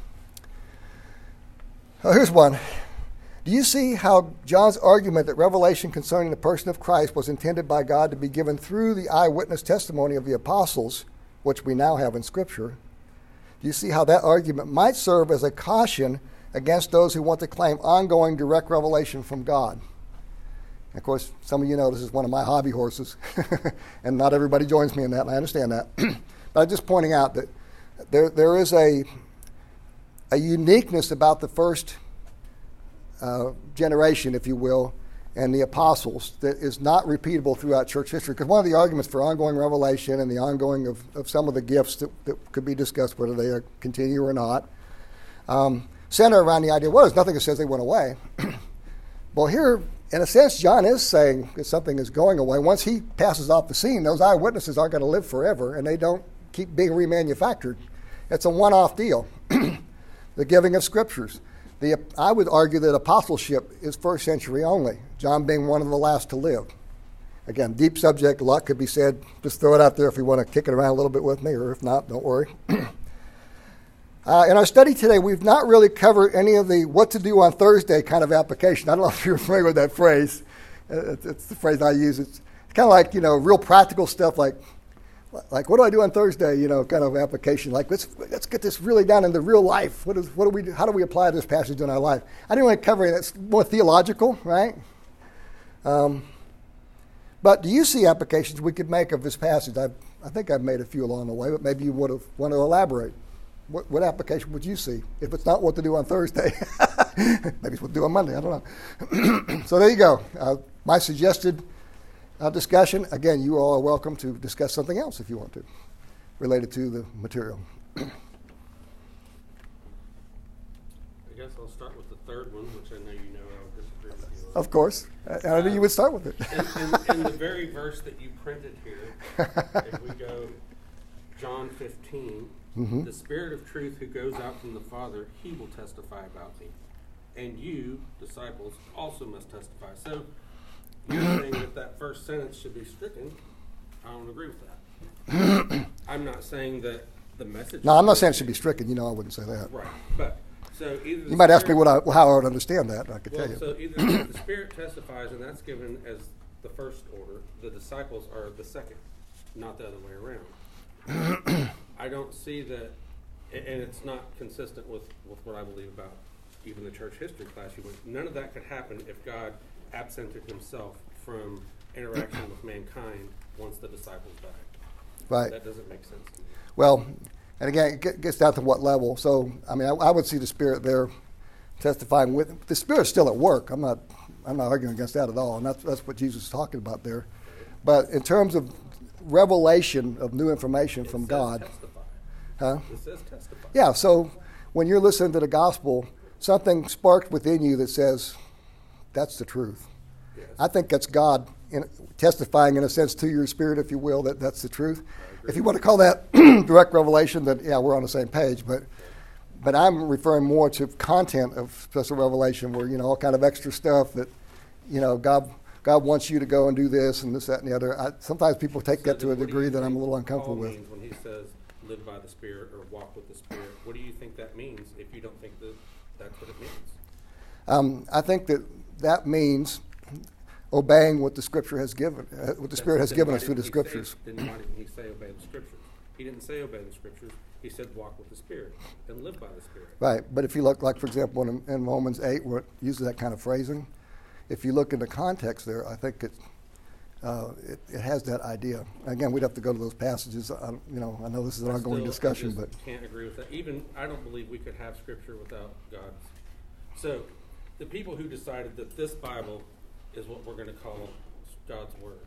Oh, here's one. Do you see how John's argument that revelation concerning the person of Christ was intended by God to be given through the eyewitness testimony of the apostles, which we now have in Scripture? Do you see how that argument might serve as a caution against those who want to claim ongoing direct revelation from God? Of course, some of you know this is one of my hobby horses, and not everybody joins me in that, and I understand that. But I'm just pointing out that there there is a, a uniqueness about the first uh, generation, if you will, and the apostles that is not repeatable throughout church history. Because one of the arguments for ongoing revelation and the ongoing of, of some of the gifts that, that could be discussed, whether they continue or not, um, center around the idea, well, there's nothing that says they went away. Well, here, in a sense, John is saying that something is going away. Once he passes off the scene, those eyewitnesses aren't going to live forever, and they don't keep being remanufactured. It's a one-off deal. The giving of scriptures. The, I would argue that apostleship is first century only, John being one of the last to live. Again, deep subject, a lot could be said. Just throw it out there if you want to kick it around a little bit with me, or if not, don't worry. Uh, in our study today, we've not really covered any of the what to do on Thursday kind of application. I don't know if you're familiar with that phrase. It's, it's the phrase I use. It's kind of like, you know, real practical stuff like, like what do I do on Thursday, you know, kind of application. Like, let's let's get this really down into real life. What is, what do we do? How do we apply this passage in our life? I didn't want to cover it. It's more theological, right? Um, but do you see applications we could make of this passage? I've, I think I've made a few along the way, but maybe you would have want to elaborate. What, what application would you see if it's not what to do on Thursday? Maybe it's what to do on Monday. I don't know. So there you go. Uh, my suggested uh, discussion. Again, you all are welcome to discuss something else if you want to, related to the material. I guess I'll start with the third one, which I know you know I'll disagree with you on. Of course. I, I knew you would start with it. in, in, in the very verse that you printed here, if we go John fifteen, mm-hmm. The Spirit of truth who goes out from the Father, he will testify about me. And you, disciples, also must testify. So you're saying that that first sentence should be stricken. I don't agree with that. I'm not saying that the message... No, I'm not saying it should be stricken. You know I wouldn't say that. Right. But so either you might ask me what I, how I would understand that. I could well, tell you. So either the Spirit testifies, and that's given as the first order. The disciples are the second, not the other way around. I don't see that, and it's not consistent with, with what I believe about even the church history class you went. None of that could happen if God absented himself from interaction with mankind once the disciples died. Right. That doesn't make sense to me. Well, and again, it gets down to what level. So, I mean, I, I would see the Spirit there testifying with, the Spirit's still at work. I'm not, I'm not arguing against that at all, and that's that's what Jesus is talking about there. But in terms of revelation of new information It from says God, testify. huh? It says testify. Yeah. So when you're listening to the gospel, something sparked within you that says, "That's the truth." Yes. I think that's God in, testifying, in a sense, to your spirit, if you will, that that's the truth. If you want to call that direct revelation, then yeah, we're on the same page. But but I'm referring more to content of special revelation, where you know all kind of extra stuff that you know God God wants you to go and do this and this, that, and the other. I, sometimes people take So that to then a what do degree you that I'm a think little uncomfortable Paul with. means when he says live by the Spirit or walk with the Spirit? What do you think that means if you don't think that that's what it means? Um, I think that that means obeying what the Scripture has given, uh, what the Spirit has Then given why us through the didn't he say- Scriptures. Then why didn't he say obey the Scriptures? He didn't say obey the Scriptures. He said walk with the Spirit and live by the Spirit. Right, but if you look, like for example, in, in Romans eight, where it uses that kind of phrasing, if you look in the context there, I think it, uh, it, it has that idea. Again, we'd have to go to those passages. I, you know, I know this is an I ongoing still- discussion, I but just can't agree with that. Even I don't believe we could have Scripture without God's. So, the people who decided that this Bible is what we're going to call God's Word,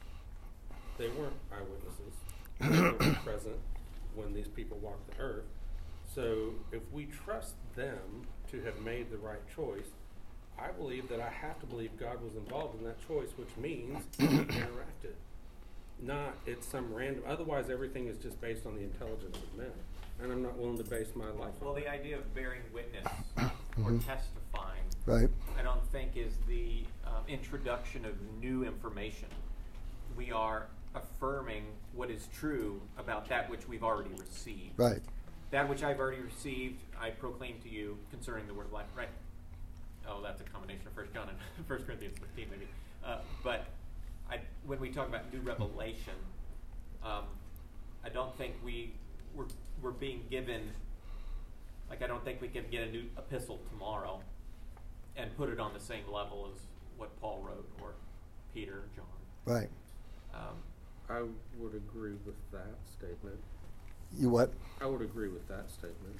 they weren't eyewitnesses. They weren't present when these people walked the earth. So, if we trust them to have made the right choice, I believe that I have to believe God was involved in that choice, which means He interacted. Not it's some random. Otherwise, everything is just based on the intelligence of men, and I'm not willing to base my life Well, on the that. idea of bearing witness or testifying, right, I don't think is the um, introduction of new information. We are affirming what is true about that which we've already received. right, That which I've already received, I proclaim to you concerning the word of life. Right? Oh, that's a combination of First John and First Corinthians fifteen, maybe. Uh, but I, when we talk about new revelation, um, I don't think we we're, we're being given. Like I don't think we can get a new epistle tomorrow and put it on the same level as what Paul wrote or Peter, John. right. Um, I would agree with that statement. You what? I would agree with that statement.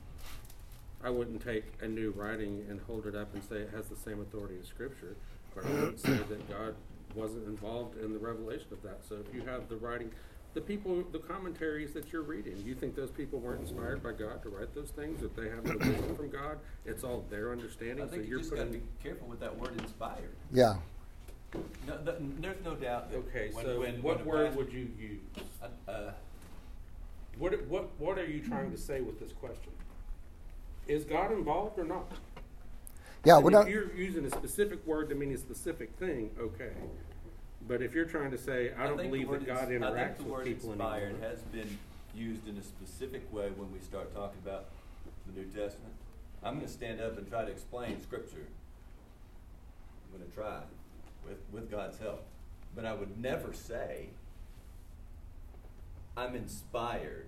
I wouldn't take a new writing and hold it up and say it has the same authority as Scripture, but I would say that God wasn't involved in the revelation of that. So if you have the writing, the people, the commentaries that you're reading, do you think those people weren't inspired by God to write those things? If they have no wisdom from God, it's all their understanding. I think so you you're just got to putting. be careful with that word inspired. Yeah. No, no, there's no doubt that Okay, when, so when, what when a word pastor- would you use? uh, uh, What what what are you trying to say with this question? Is God involved or not? Yeah, And we're if not. you're using a specific word to mean a specific thing, okay. But if you're trying to say, I don't think the believe word that God ins- I think interacts the with word people inspired anymore. has been used in a specific way when we start talking about the New Testament. I'm going to stand up and try to explain Scripture. I'm going to try with, with God's help. But I would never say, I'm inspired.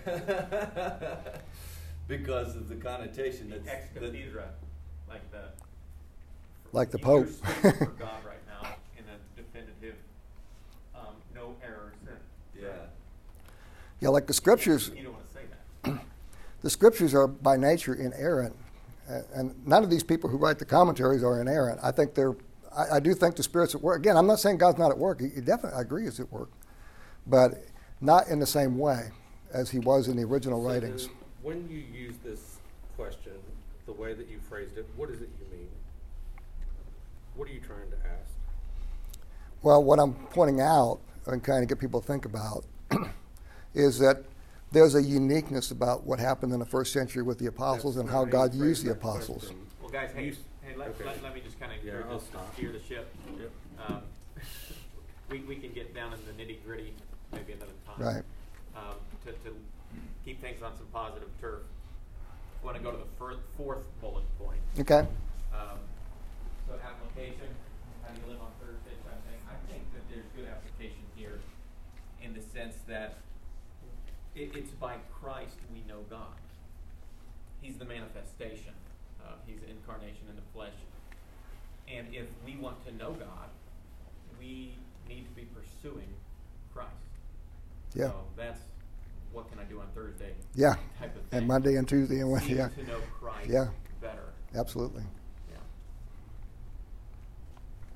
Because of the connotation that's... ex that- cathedra, like the Like the you're Pope. speaking for God right now in a definitive, um, no error sin. Yeah. Yeah, like the Scriptures. You don't want to say that. The Scriptures are by nature inerrant, a- and none of these people who write the commentaries are inerrant. I think they're. I, I do think the Spirit's at work. Again, I'm not saying God's not at work. He, he definitely, I agree, he's at work, but not in the same way as he was in the original So writings. then, when you use this question, the way that you phrased it, what does it you mean? What are you trying to ask? Well, what I'm pointing out and kind of get people to think about is that there's a uniqueness about what happened in the first century with the apostles That's and how not God you used the phrased that apostles. question. Well, guys, hey, You s- hey let, okay. let, let me just kind of Yeah, steer, I'll this- stop. steer the ship. Yep. Um, we, we can get down in the nitty gritty maybe another time. Right. Um, to, to keep things on some positive turf. I want to go to the fir- fourth bullet point. Okay. Um, so application, how do you live on Thursday type thing? I think that there's good application here in the sense that it, it's by Christ we know God. He's the manifestation. Uh, he's the incarnation in the flesh. And if we want to know God, we need to be pursuing Christ. Yeah. So that's what can I do on Thursday Yeah. type of thing. And Monday and Tuesday and Wednesday. Seeking Yeah. to know Christ Yeah. better. Absolutely. Yeah.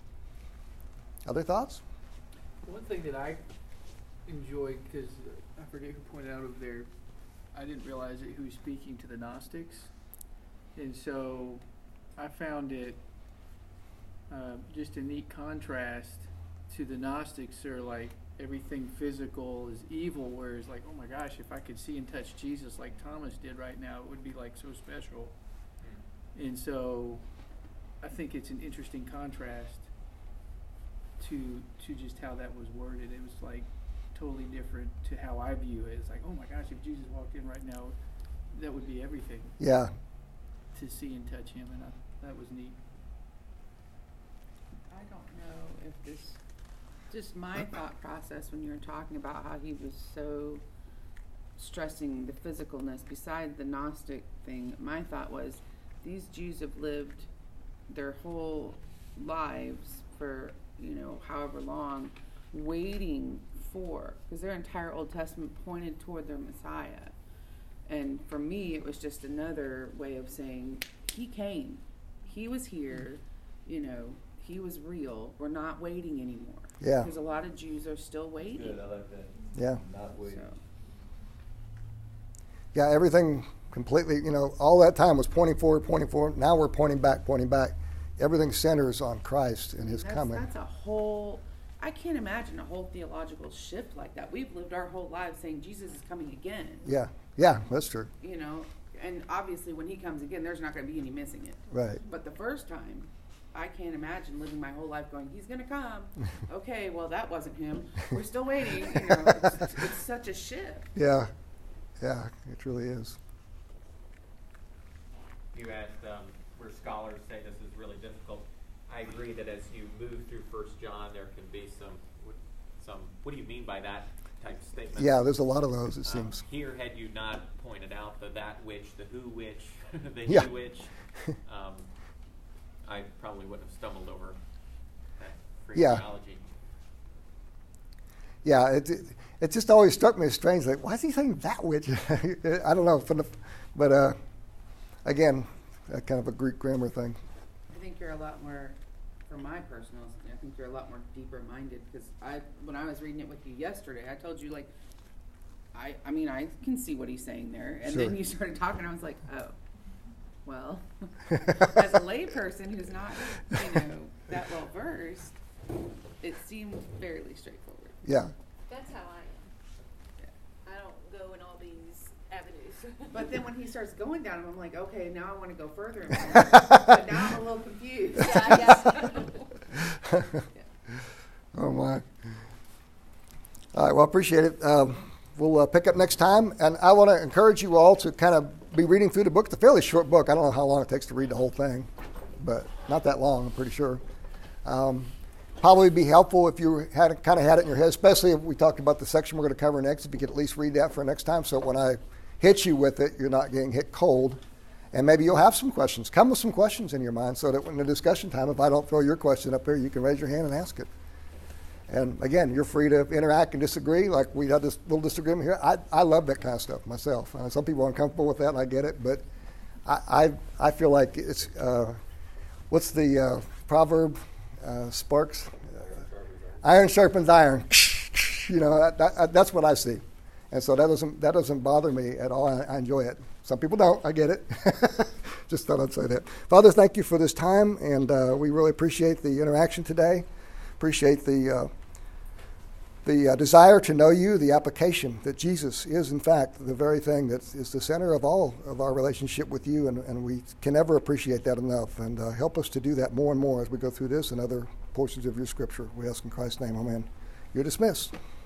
Other thoughts? One thing that I enjoyed, because I forget who pointed out over there, I didn't realize that he was speaking to the Gnostics. And so I found it uh, just a neat contrast to the Gnostics who are like, everything physical is evil, whereas like, oh my gosh, if I could see and touch Jesus like Thomas did right now, it would be like so special. And so I think it's an interesting contrast to to just how that was worded. It was like totally different to how I view it. It's like, oh my gosh, if Jesus walked in right now, that would be everything. Yeah. To see and touch him, and I, that was neat. I don't know if this, just my thought process when you were talking about how he was so stressing the physicalness beside the Gnostic thing, my thought was these Jews have lived their whole lives for, you know, however long, waiting for, because their entire Old Testament pointed toward their Messiah. And for me, it was just another way of saying, he came. He was here. You know, he was real. We're not waiting anymore. Yeah. Because a lot of Jews are still waiting. Good, I like that. Yeah. Not waiting. So, Yeah, everything completely, you know, all that time was pointing forward, pointing forward. Now we're pointing back, pointing back. Everything centers on Christ and his that's, coming. that's a whole, I can't imagine a whole theological shift like that. We've lived our whole lives saying Jesus is coming again. Yeah, yeah, that's true. You know, and obviously when he comes again, there's not going to be any missing it. Right. But the first time, I can't imagine living my whole life going, he's going to come. Okay, well, that wasn't him. We're still waiting. You know, it's, it's, it's such a shift. Yeah, yeah, it really is. You asked um, where scholars say this is really difficult. I agree that as you move through First John, there can be some, some. What do you mean by that type statement? Yeah, there's a lot of those, it Um, seems. here, had you not pointed out the that which, the who which, the Yeah. he which, um, I probably wouldn't have stumbled over that Yeah. phraseology. Yeah, it, it it just always struck me as strange. Like, why is he saying that which? I don't know, from the, but uh, again, that kind of a Greek grammar thing. I think you're a lot more, for my personal, I think you're a lot more deeper minded, because I, when I was reading it with you yesterday, I told you, like, I, I mean, I can see what he's saying there, and Sure. then you started talking, I was like, oh, well, as a layperson who's not, you know, that well versed, it seemed fairly straightforward. Yeah, That's how I am. I don't go in all these avenues. But then when he starts going down, I'm like, okay, now I want to go further. in my life. But now I'm a little confused. Yeah, yeah. oh my. All right, well, appreciate it. Um, we'll uh, pick up next time, and I want to encourage you all to kind of be reading through the book. It's a fairly short book. I don't know how long it takes to read the whole thing, but not that long, I'm pretty sure. Um, probably be helpful if you had kind of had it in your head, especially if we talked about the section we're going to cover next, if you could at least read that for next time, so when I hit you with it, you're not getting hit cold. And maybe you'll have some questions. Come with some questions in your mind so that when the discussion time, if I don't throw your question up here, you can raise your hand and ask it. And again, you're free to interact and disagree. Like we had this little disagreement here. I, I love that kind of stuff myself. Uh, some people are uncomfortable with that, and I get it. But I I, I feel like it's, uh, what's the uh, proverb? Uh, sparks? Iron sharpens iron. You know, that, that, that's what I see. And so that doesn't that doesn't bother me at all. I, I enjoy it. Some people don't. I get it. Just thought I'd say that. Father, thank you for this time, and uh, we really appreciate the interaction today. Appreciate the uh, the uh, desire to know you, the application that Jesus is, in fact, the very thing that is the center of all of our relationship with you, and, and we can never appreciate that enough. And uh, help us to do that more and more as we go through this and other portions of your Scripture. We ask in Christ's name, amen. You're dismissed.